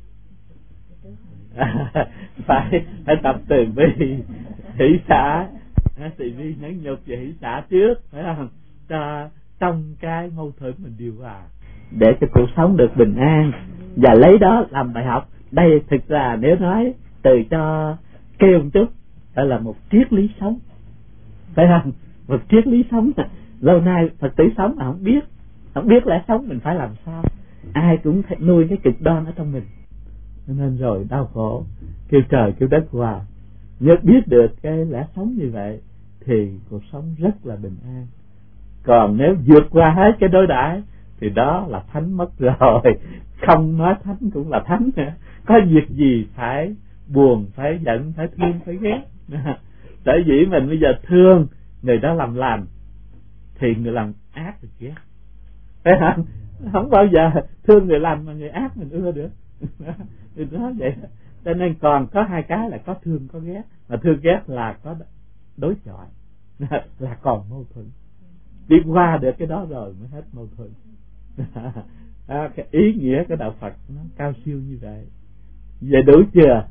phải phải tập từ bi, hỷ xả, từ bi nhẫn nhục và hỷ xả trước, phải không? Cho trong cái mâu thuẫn mình điều hòa, để cho cuộc sống được bình an, và lấy đó làm bài học. Đây thực ra nếu nói từ cho kêu một chút, đó là một triết lý sống, phải không? Một triết lý sống lâu nay Phật tử sống mà không biết, không biết lẽ sống mình phải làm sao. Ai cũng nuôi cái cực đoan ở trong mình, cho nên rồi đau khổ, kêu trời kêu đất hoài. Nhớ biết được cái lẽ sống như vậy thì cuộc sống rất là bình an. Còn nếu vượt qua hết cái đối đãi thì đó là thánh mất rồi. Không nói thánh cũng là thánh nữa. Có việc gì phải buồn, phải giận, phải thương, phải ghét. Tại vì mình bây giờ thương người đó làm lành thì người làm ác thì ghét, phải không? Không bao giờ thương người lành mà người ác mình ưa được. Thì nói vậy. Cho nên còn có hai cái là có thương có ghét. Mà thương ghét là có đối chọi, là còn mâu thuẫn. Đi qua được cái đó rồi mới hết mâu thuẫn. À, cái ý nghĩa của đạo Phật nó cao siêu như vậy. Vậy đủ chưa?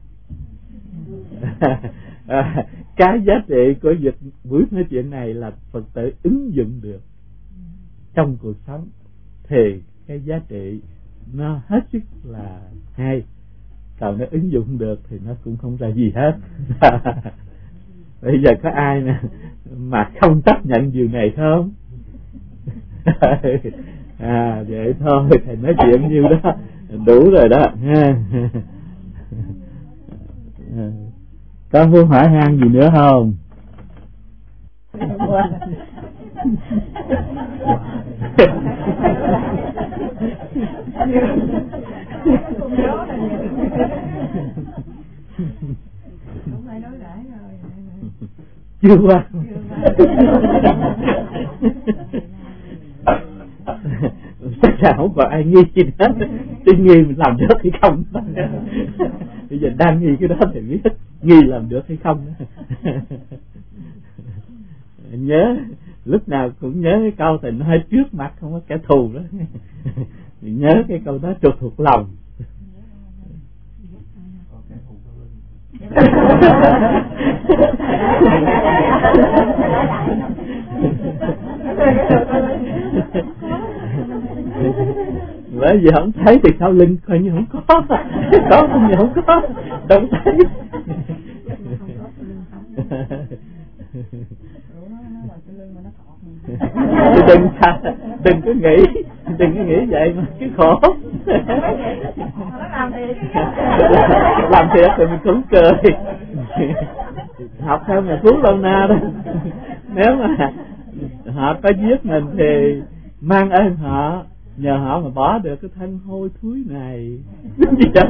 À, cái giá trị của việc buổi nói chuyện này là Phật tử ứng dụng được trong cuộc sống thì cái giá trị nó hết sức là hay. Còn nó ứng dụng được thì nó cũng không ra gì hết. Bây giờ có ai nè mà không chấp nhận điều này không? À vậy thôi, thầy nói chuyện nhiêu đó đủ rồi đó ha. Có muốn hỏi han gì nữa không? Chưa qua. Chắc là không còn ai nghi gì hết. Tuy nghi mình làm được hay không. Bây giờ đang nghi cái đó thì biết nghi làm được hay không. Nhớ lúc nào cũng nhớ cái câu thì nói trước mặt không có kẻ thù đó. Nhớ cái câu đó trực thuộc lòng. Bởi vì không thấy thì sau lưng coi như không có, có không như không có, đâu thấy. đừng đừng có nghĩ, đừng có nghĩ vậy mà cái khổ. Làm thiệt thì mình cũng cười. Học theo nhà Phú Lâu Na đó, nếu mà họ có giết mình thì mang ơn họ, nhờ họ mà bỏ được cái thân hôi thối này. Gì đó.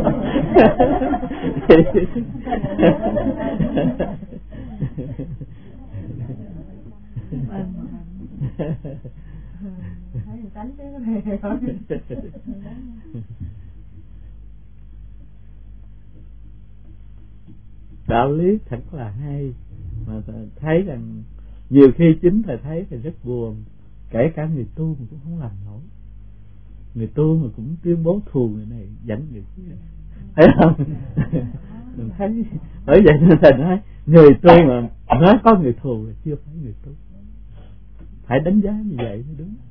Đạo lý thật là hay, mà thấy rằng nhiều khi chính thầy thấy thì rất buồn, kể cả người tu mà cũng không làm nổi. Người tu mà cũng tuyên bố thù người này dẫn người kia, thấy không? Mình thấy bởi vậy nên thầy nói người tu mà nói có người thù là chưa phải người tu, phải đánh giá như vậy mới đúng.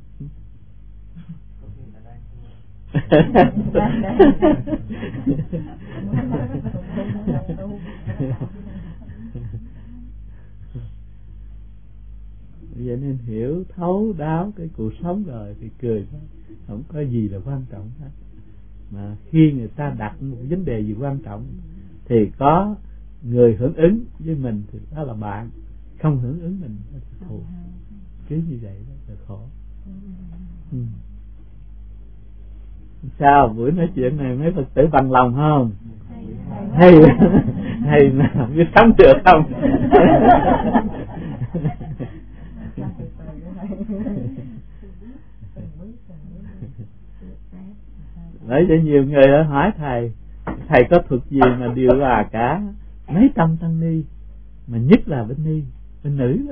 Vậy nên hiểu thấu đáo cái cuộc sống rồi thì cười thôi, không có gì là quan trọng hết. Mà khi người ta đặt một vấn đề gì quan trọng thì có người hưởng ứng với mình thì đó là bạn, không hưởng ứng mình thì khổ. Cứ như vậy đó là khổ. Ừ. Sao buổi nói chuyện này mấy Phật tử bằng lòng không? Hay hay mà biết sống được không? Đấy, cho nhiều người hỏi thầy, thầy có thuật gì mà điều hòa cả mấy trăm tăng ni, mà nhất là bên ni, bên nữ đó.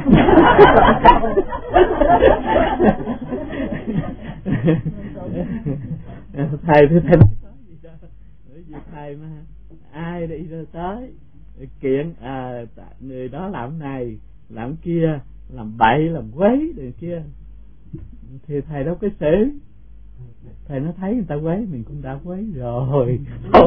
Thầy thì thầy có gì đâu, bởi vì thầy mà ai đi ra tới kiện à, người đó làm này làm kia, làm bậy làm quấy rồi kia thì thầy đâu có xử. Thầy nó thấy người ta quấy mình cũng đã quấy rồi thôi.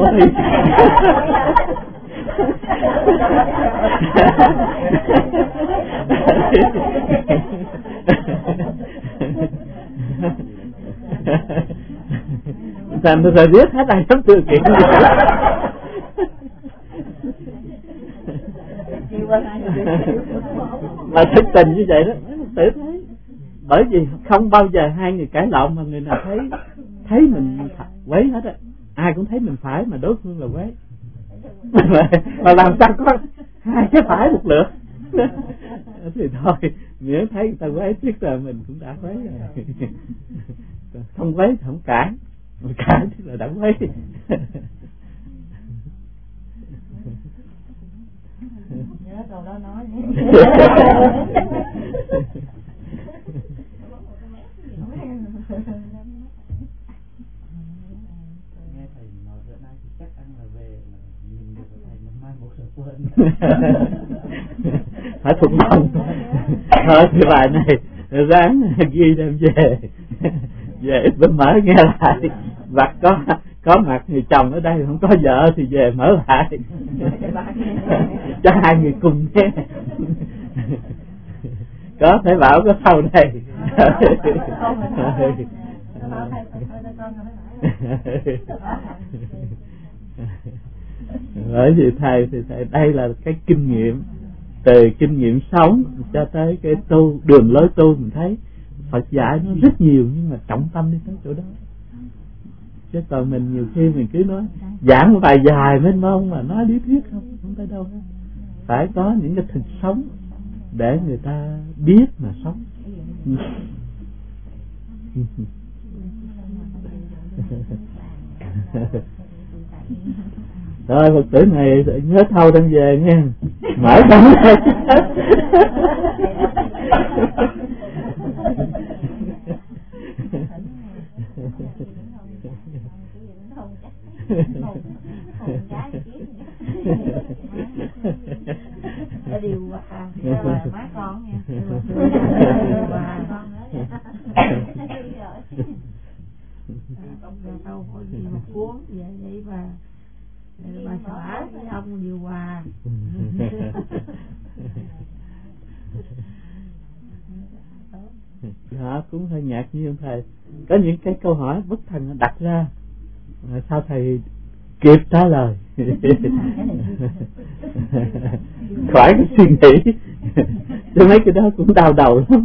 thành rồi biết hết ai sống từ kiện mà thực tình như vậy đó tự thấy, bởi vì không bao giờ hai người cãi lộn mà người nào thấy thấy mình quấy hết á, ai cũng thấy mình phải mà đối phương là quấy mà, mà làm sao có hai cái phải một lượt thì thôi, nếu thấy người ta quấy biết là mình cũng đã quấy rồi. Không quấy thì không cãi, mà cãi thì là đã quấy. Nhớ câu đó nói nghe thầy nói bữa nay thì chắc ăn là về là nhìn được thầy mà mai một rồi quên. Phải thuộc lòng. Thôi cái bài này ráng ghi đem về, về bên mở nghe lại. Hoặc có có mặt người chồng ở đây không có vợ thì về mở lại cho hai người cùng nghe. Có thể bảo có sau đây. Bởi vì thầy thì thầy đây là cái kinh nghiệm, từ kinh nghiệm sống cho tới cái tu, đường lối tu mình thấy Phật dạy nó rất nhiều, nhưng mà trọng tâm đi tới chỗ đó. Chứ còn mình nhiều khi mình cứ nói giảng một bài dài mênh mông mà nói lý thuyết không, không tới đâu hết. Phải có những cái thực sống để người ta biết mà sống. Rồi Phật tử này nhớ thâu đem về nha, mở cổng ra. Điều hòa rồi má con nha, điều hòa con nữa đâu có gì mà cuốn vậy vậy bà bà xóa với ông điều hòa. Dạ cũng hơi ngạc nhiên thầy, có những cái câu hỏi bất thần đặt ra mà sao thầy kịp trả lời. Khỏi cái suy nghĩ, chứ mấy cái đó cũng đau đầu lắm.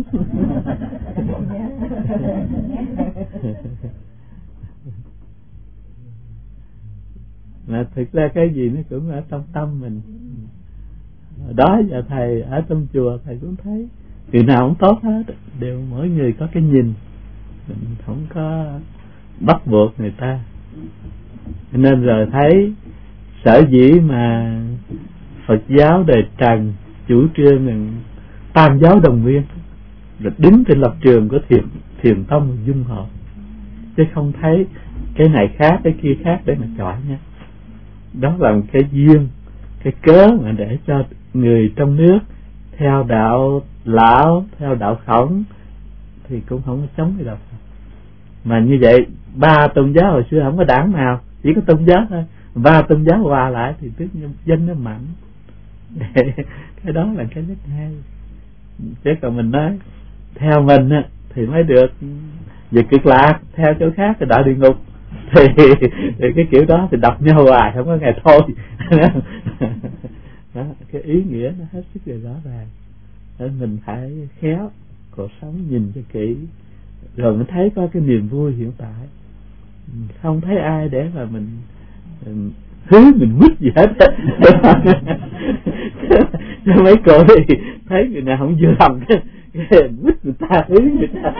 Mà thực ra cái gì nó cũng ở trong tâm mình. Đó giờ thầy ở trong chùa thầy cũng thấy người nào cũng tốt hết, đều mỗi người có cái nhìn, mình không có bắt buộc người ta. Nên rồi thấy sở dĩ mà Phật giáo Đời Trần chủ trương là tam giáo đồng nguyên, là đứng trên lập trường của thiền thiền tông dung hợp, chứ không thấy cái này khác cái kia khác để mà chọi nha. Đó là một cái duyên, cái cớ mà để cho người trong nước theo đạo Lão, theo đạo Khổng thì cũng không có chống cái đạo Phật. Mà như vậy ba tôn giáo hồi xưa không có đảng nào, chỉ có tôn giáo thôi, ba tôn giáo hòa lại thì tức dân nó mạnh. Cái đó là cái rất hay. Chứ còn mình nói theo mình á thì mới được về cực lạc, theo chỗ khác thì đạo địa ngục, thì, thì cái kiểu đó thì đập nhau hoài không có ngày thôi. Đó, cái ý nghĩa nó hết sức là rõ ràng. Nên mình phải khéo cuộc sống, nhìn cho kỹ rồi mới thấy có cái niềm vui hiện tại. Không thấy ai để mà mình, mình hứa mình quýt gì hết. Mấy cô thì thấy người nào không vừa lòng cái quýt người ta, hứa người ta.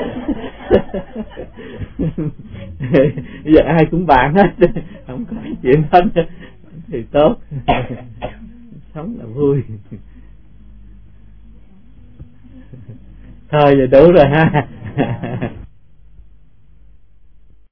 Bây giờ ai cũng bạn hết, không có chuyện hết thì tốt. Sống là vui. Thôi giờ đủ rồi ha.